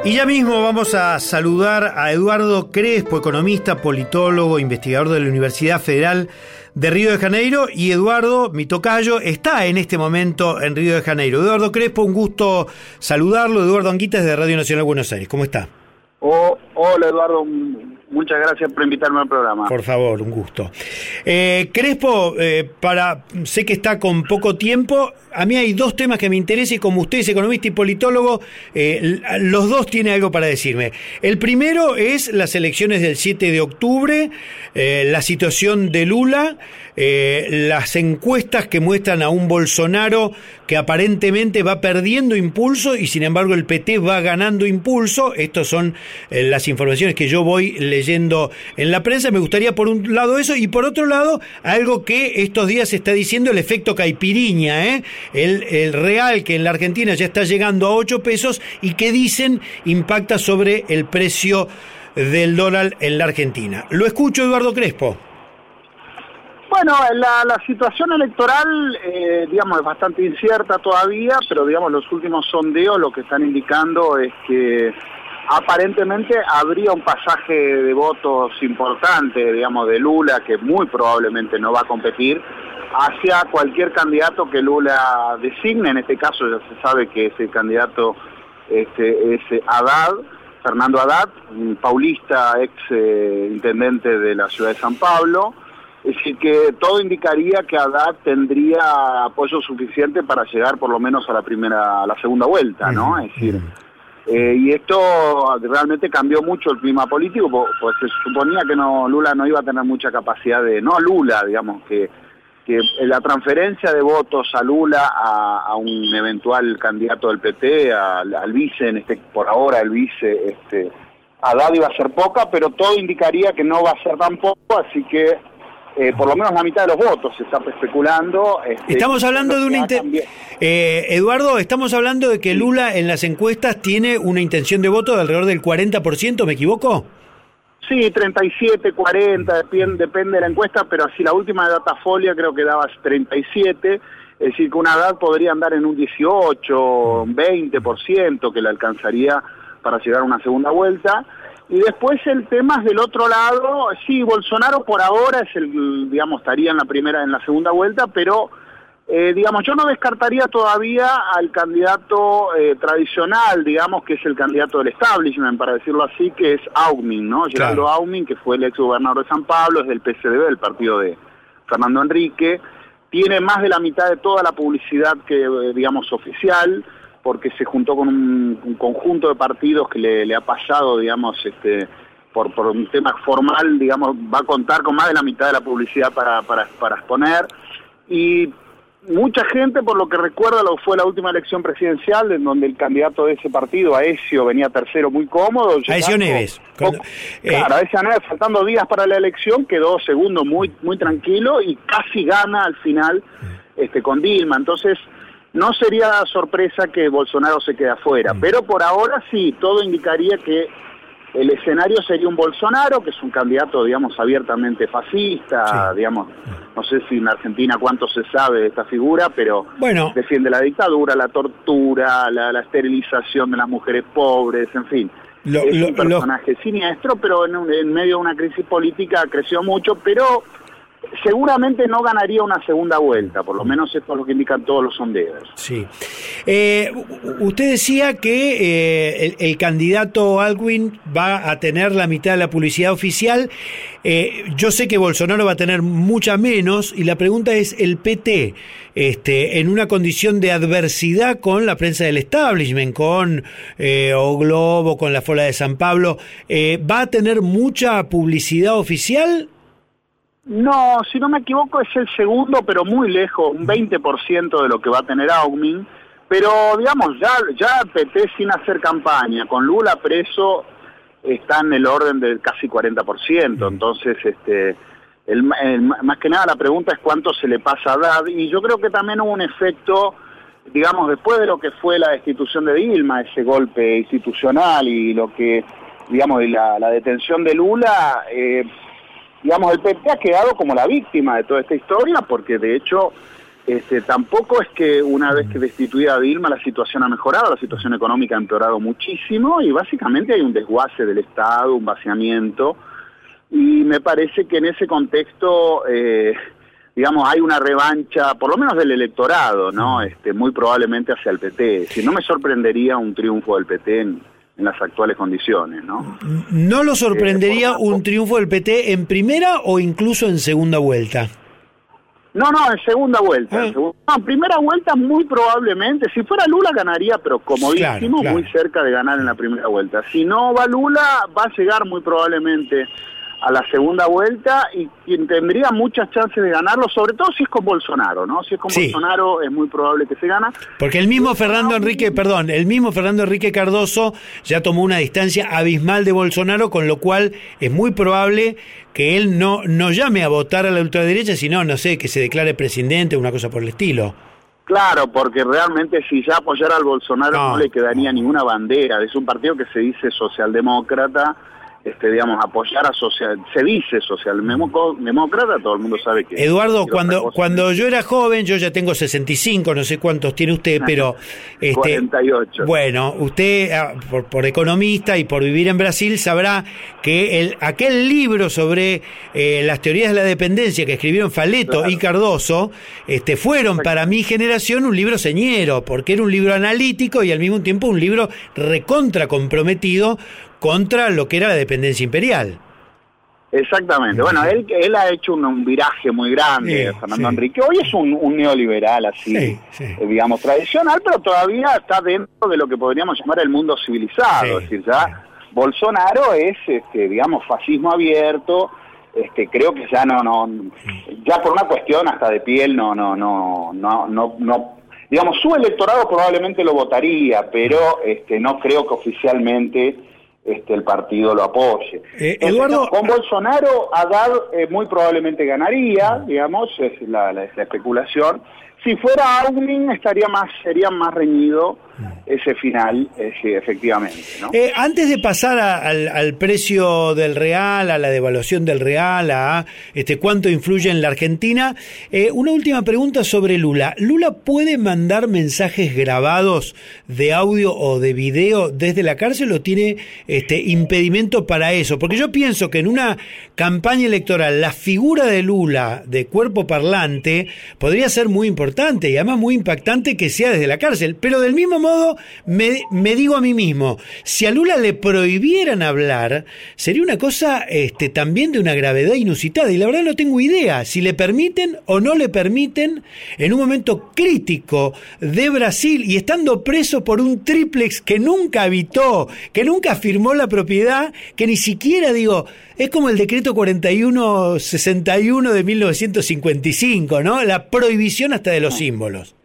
Y ya mismo vamos a saludar a Eduardo Crespo, economista, politólogo, investigador de la Universidad Federal de Río de Janeiro. Y Eduardo, mi tocayo, está en este momento en Río de Janeiro. Eduardo Crespo, un gusto saludarlo. Eduardo Anguitas de Radio Nacional Buenos Aires. ¿Cómo está? Hola Eduardo, muchas gracias por invitarme al programa. Por favor, un gusto. Crespo, sé que está con poco tiempo. A mí hay dos temas que me interesan y como usted es economista y politólogo, los dos tienen algo para decirme. El primero es las elecciones del 7 de octubre, la situación de Lula, las encuestas que muestran a un Bolsonaro que aparentemente va perdiendo impulso y sin embargo el PT va ganando impulso. Estas son las informaciones que yo voy leyendo en la prensa. Me gustaría por un lado eso y por otro lado algo que estos días se está diciendo, el efecto caipiriña, el real que en la Argentina ya está llegando a 8 pesos y que dicen impacta sobre el precio del dólar en la Argentina. Lo escucho, Eduardo Crespo. Bueno, la situación electoral, digamos, es bastante incierta todavía, pero digamos los últimos sondeos lo que están indicando es que aparentemente habría un pasaje de votos importante, digamos, de Lula, que muy probablemente no va a competir, hacia cualquier candidato que Lula designe. En este caso ya se sabe que ese candidato es Haddad, Fernando Haddad, un paulista, ex intendente de la ciudad de San Pablo. Es decir, que todo indicaría que Haddad tendría apoyo suficiente para llegar por lo menos a la segunda vuelta, ¿no? Es decir, y esto realmente cambió mucho el clima político, pues se suponía que Lula no iba a tener mucha capacidad digamos, que la transferencia de votos a Lula a un eventual candidato del PT, al vice, por ahora el vice, Haddad iba a ser poca, pero todo indicaría que no va a ser tan poco, así que por lo menos la mitad de los votos se está especulando. Estamos hablando de Eduardo, estamos hablando de que Lula en las encuestas tiene una intención de voto de alrededor del 40%, ¿me equivoco? Sí, 37, 40, depende de la encuesta, pero así la última de Datafolia creo que daba 37, es decir, que una edad podría andar en un 18, 20%, que le alcanzaría para llegar a una segunda vuelta. Y después el tema es del otro lado. Sí, Bolsonaro por ahora estaría en la segunda vuelta, pero yo no descartaría todavía al candidato tradicional, digamos, que es el candidato del establishment, para decirlo así, que es Augmin, ¿no? Claro. Geraldo Augmin, que fue el ex gobernador de San Pablo, es del PCDB, el partido de Fernando Henrique, tiene más de la mitad de toda la publicidad que, oficial, porque se juntó con un conjunto de partidos que le ha pasado, digamos, por un tema formal, digamos, va a contar con más de la mitad de la publicidad para exponer. Y mucha gente, por lo que recuerda, fue la última elección presidencial, en donde el candidato de ese partido, Aécio, venía tercero muy cómodo. Aécio Neves. Claro, Aécio Neves, faltando días para la elección, quedó segundo muy tranquilo y casi gana al final con Dilma. Entonces, no sería sorpresa que Bolsonaro se quede afuera, pero por ahora sí, todo indicaría que el escenario sería un Bolsonaro, que es un candidato, digamos, abiertamente fascista, sí. Digamos, no sé si en Argentina cuánto se sabe de esta figura, pero defiende la dictadura, la tortura, la esterilización de las mujeres pobres, en fin. Es un personaje siniestro, pero en medio de una crisis política creció mucho, pero seguramente no ganaría una segunda vuelta, por lo menos esto es lo que indican todos los sondeos. Sí. Usted decía que el candidato Augmin va a tener la mitad de la publicidad oficial. Yo sé que Bolsonaro va a tener mucha menos, y la pregunta es, ¿el PT, en una condición de adversidad con la prensa del establishment, con O Globo, con la Fola de San Pablo, va a tener mucha publicidad oficial? No, si no me equivoco es el segundo, pero muy lejos, un 20% de lo que va a tener Augmin, pero digamos, ya PT sin hacer campaña, con Lula preso, está en el orden del casi 40%, entonces más que nada la pregunta es cuánto se le pasa a Haddad, y yo creo que también hubo un efecto, digamos, después de lo que fue la destitución de Dilma, ese golpe institucional y lo que, digamos, y la detención de Lula, digamos, el PT ha quedado como la víctima de toda esta historia, porque de hecho Tampoco es que una vez que destituida a Dilma la situación ha mejorado, la situación económica ha empeorado muchísimo y básicamente hay un desguace del Estado, un vaciamiento, y me parece que en ese contexto, digamos, hay una revancha, por lo menos del electorado, ¿no? Muy probablemente hacia el PT. Si no me sorprendería un triunfo del PT en las actuales condiciones, ¿no? ¿No lo sorprendería un triunfo del PT en primera o incluso en segunda vuelta? No, en segunda vuelta. En primera vuelta muy probablemente, si fuera Lula ganaría, pero comodísimo, claro. Muy cerca de ganar en la primera vuelta. Si no va Lula, va a llegar muy probablemente a la segunda vuelta y quien tendría muchas chances de ganarlo, sobre todo si es con Bolsonaro, ¿no? Si es con Bolsonaro es muy probable que se gana. Porque el mismo Fernando Enrique Cardoso ya tomó una distancia abismal de Bolsonaro, con lo cual es muy probable que él no llame a votar a la ultraderecha, sino, no sé, que se declare presidente o una cosa por el estilo. Claro, porque realmente si ya apoyara al Bolsonaro no le quedaría ninguna bandera. Es un partido que se dice socialdemócrata, digamos, apoyar a se dice socialdemócrata, todo el mundo sabe que... Eduardo, cuando yo era joven, yo ya tengo 65, no sé cuántos tiene usted, pero... 48. Bueno, usted, por economista y por vivir en Brasil, sabrá que aquel libro sobre las teorías de la dependencia que escribieron Faleto y Cardoso, fueron para mi generación un libro señero, porque era un libro analítico y al mismo tiempo un libro recontra comprometido contra lo que era la dependencia imperial. Exactamente. Bueno, él ha hecho un viraje muy grande, Fernando Enrique. Hoy es un neoliberal así, digamos, tradicional, pero todavía está dentro de lo que podríamos llamar el mundo civilizado. Es decir, ya Bolsonaro es, digamos, fascismo abierto. Creo que ya ya por una cuestión hasta de piel digamos, su electorado probablemente lo votaría, pero no creo que oficialmente el partido lo apoye. Eduardo, con Bolsonaro, Haddad muy probablemente ganaría, digamos, es la especulación. Si fuera Aunin sería más reñido ese final, sí, efectivamente, ¿no? Antes de pasar al precio del real, a la devaluación del real, a cuánto influye en la Argentina, una última pregunta sobre Lula. ¿Lula puede mandar mensajes grabados de audio o de video desde la cárcel o tiene impedimento para eso? Porque yo pienso que en una campaña electoral la figura de Lula de cuerpo parlante podría ser muy importante y además muy impactante que sea desde la cárcel, pero del mismo modo me digo a mí mismo, si a Lula le prohibieran hablar, sería una cosa también de una gravedad inusitada, y la verdad no tengo idea si le permiten o no le permiten en un momento crítico de Brasil y estando preso por un tríplex que nunca habitó, que nunca firmó la propiedad, que ni siquiera, es como el decreto 4161 de 1955, ¿no? La prohibición hasta de los símbolos.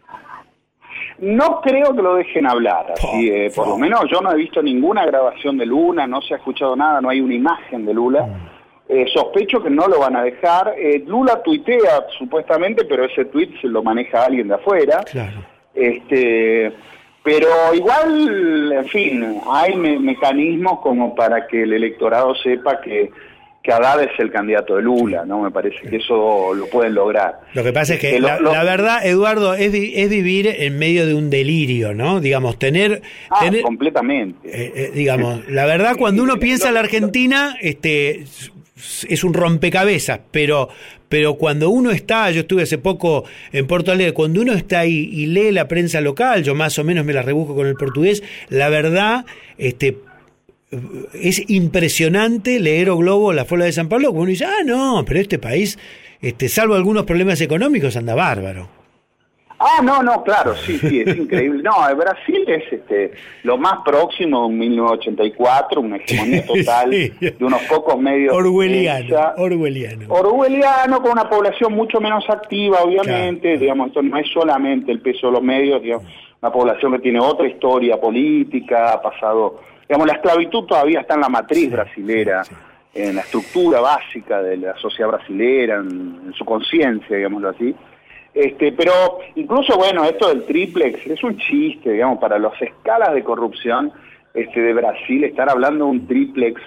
No creo que lo dejen hablar, así, por lo menos yo no he visto ninguna grabación de Lula, no se ha escuchado nada, no hay una imagen de Lula. Sospecho que no lo van a dejar. Lula tuitea supuestamente, pero ese tuit se lo maneja alguien de afuera. Claro. Pero igual, en fin, hay mecanismos como para que el electorado sepa que Haddad es el candidato de Lula, ¿no? Me parece que eso lo pueden lograr. Lo que pasa es que la verdad, Eduardo, es vivir en medio de un delirio, ¿no? Digamos, tener completamente. Digamos, la verdad, cuando uno piensa en la Argentina, es un rompecabezas, pero cuando uno está, yo estuve hace poco en Porto Alegre, cuando uno está ahí y lee la prensa local, yo más o menos me la rebusco con el portugués, la verdad, es impresionante leer O Globo, La Folla de San Pablo, como uno dice, no, pero este país, salvo algunos problemas económicos, anda bárbaro. No, claro, sí, es increíble. No, Brasil es lo más próximo a 1984, una hegemonía total de unos pocos medios. Orwelliano, con una población mucho menos activa, obviamente, claro. Digamos, esto no es solamente el peso de los medios, digamos, una población que tiene otra historia política, ha pasado, digamos, la esclavitud todavía está en la matriz brasilera, en la estructura básica de la sociedad brasilera, en su conciencia, digámoslo así. Pero incluso, bueno, esto del triplex es un chiste, digamos, para las escalas de corrupción de Brasil, estar hablando de un triplex,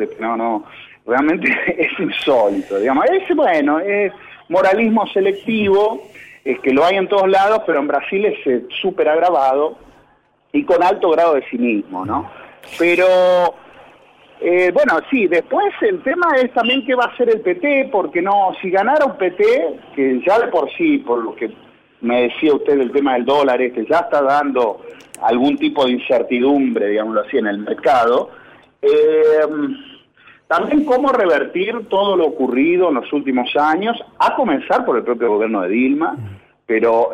realmente es insólito, digamos. Es moralismo selectivo, es que lo hay en todos lados, pero en Brasil es súper agravado y con alto grado de cinismo, ¿no? Pero, bueno, sí, después el tema es también qué va a hacer el PT, porque no, si ganara un PT, que ya de por sí, por lo que me decía usted del tema del dólar, que ya está dando algún tipo de incertidumbre, digámoslo así, en el mercado, también cómo revertir todo lo ocurrido en los últimos años, a comenzar por el propio gobierno de Dilma, pero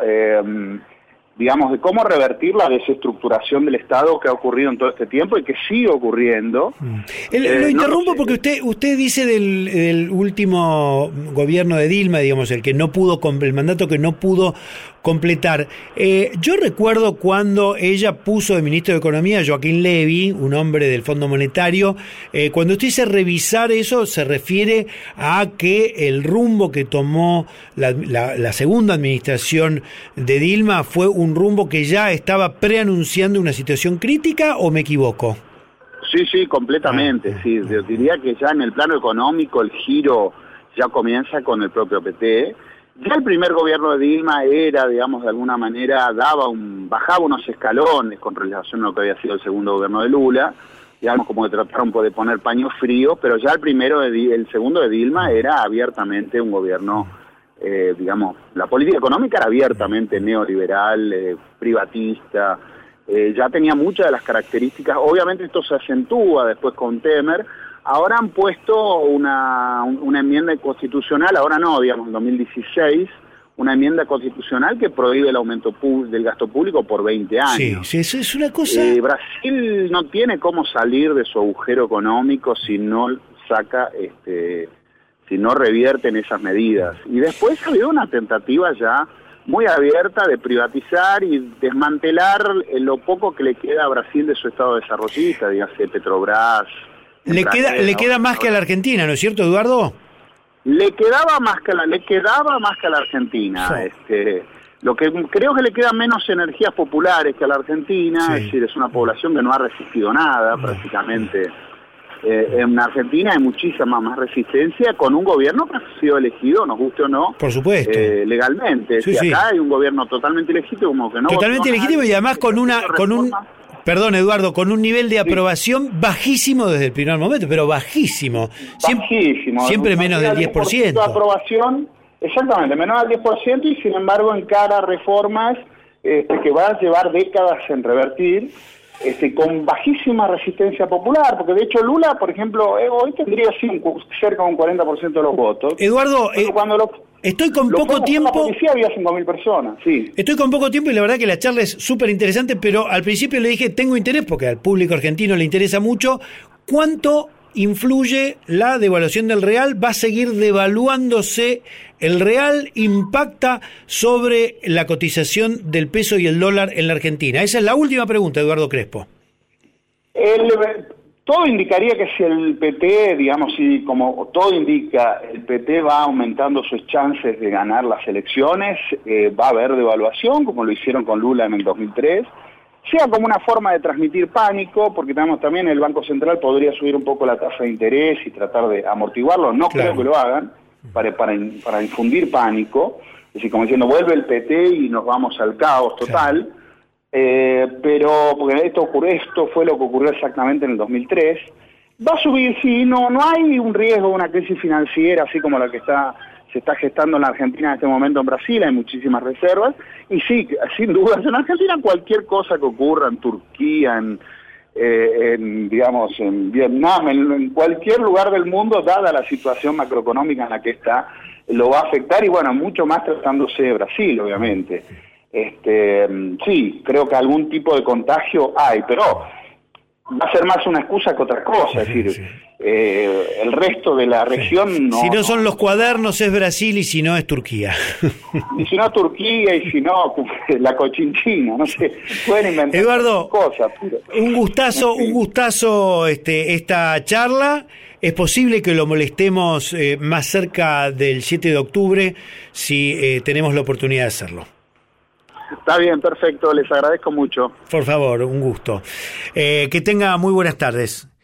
digamos, de cómo revertir la desestructuración del Estado que ha ocurrido en todo este tiempo y que sigue ocurriendo. Lo interrumpo porque usted dice del último gobierno de Dilma, digamos, el mandato que no pudo completar. Yo recuerdo cuando ella puso de ministro de Economía a Joaquín Levy, un hombre del Fondo Monetario. Cuando usted dice revisar eso, se refiere a que el rumbo que tomó la segunda administración de Dilma fue un rumbo que ya estaba preanunciando una situación crítica, ¿o me equivoco? Sí, completamente. Sí, yo diría que ya en el plano económico el giro ya comienza con el propio PT. Ya el primer gobierno de Dilma era, digamos, de alguna manera bajaba unos escalones con relación a lo que había sido el segundo gobierno de Lula, digamos, como que trataron de poner paños fríos, pero ya el segundo de Dilma era abiertamente un gobierno, digamos, la política económica era abiertamente neoliberal, privatista, ya tenía muchas de las características. Obviamente esto se acentúa después con Temer. Ahora han puesto una enmienda constitucional, ahora no, digamos, en 2016, una enmienda constitucional que prohíbe el aumento del gasto público por 20 años. Sí, eso es una cosa... Brasil no tiene cómo salir de su agujero económico si no saca, si no revierten esas medidas. Y después ha habido una tentativa ya muy abierta de privatizar y desmantelar lo poco que le queda a Brasil de su estado desarrollista, dígase Petrobras. Le queda más que a la Argentina, ¿no es cierto, Eduardo? Le quedaba más que a la Argentina. Sí. Lo que creo que le quedan menos energías populares que a la Argentina, sí. Es decir, es una población que no ha resistido nada prácticamente. En Argentina hay muchísima más resistencia con un gobierno que ha sido elegido, nos guste o no, por supuesto, legalmente. Sí, si acá hay un gobierno totalmente legítimo, como que no. Totalmente legítimo y además con Perdón, Eduardo, con un nivel de aprobación bajísimo desde el primer momento, pero bajísimo. Siempre menos del 10%. De aprobación, exactamente, menos del 10%, y sin embargo encara reformas que van a llevar décadas en revertir, con bajísima resistencia popular, porque de hecho Lula, por ejemplo, hoy tendría cerca de un 40% de los votos. Eduardo, estoy con poco tiempo. La policía había 5.000 personas, sí. Estoy con poco tiempo y la verdad que la charla es súper interesante, pero al principio le dije, tengo interés, porque al público argentino le interesa mucho. ¿Cuánto influye la devaluación del real? ¿Va a seguir devaluándose el real? ¿Impacta sobre la cotización del peso y el dólar en la Argentina? Esa es la última pregunta, Eduardo Crespo. Todo indicaría que si el PT, digamos, si como todo indica, el PT va aumentando sus chances de ganar las elecciones, va a haber devaluación, como lo hicieron con Lula en el 2003, sea como una forma de transmitir pánico, porque tenemos también el Banco Central podría subir un poco la tasa de interés y tratar de amortiguarlo, no creo que lo hagan, para infundir pánico, es decir, como diciendo, vuelve el PT y nos vamos al caos total. Claro. Pero porque esto fue lo que ocurrió exactamente en el 2003. Va a subir, sí, no hay un riesgo de una crisis financiera así como la que se está gestando en la Argentina en este momento. En Brasil hay muchísimas reservas y sí, sin duda en Argentina cualquier cosa que ocurra, en Turquía, en Vietnam, en cualquier lugar del mundo, dada la situación macroeconómica en la que está, lo va a afectar, y bueno, mucho más tratándose de Brasil, obviamente. Sí, creo que algún tipo de contagio hay, pero va a ser más una excusa que otra cosa, es decir, el resto de la región no... Si no son los cuadernos es Brasil y si no es Turquía. Y si no Turquía y si no la Cochinchina, no sé, pueden inventar Eduardo, cosas. Pero... un gustazo esta charla. Es posible que lo molestemos más cerca del 7 de octubre si tenemos la oportunidad de hacerlo. Está bien, perfecto, les agradezco mucho. Por favor, un gusto. Que tenga muy buenas tardes.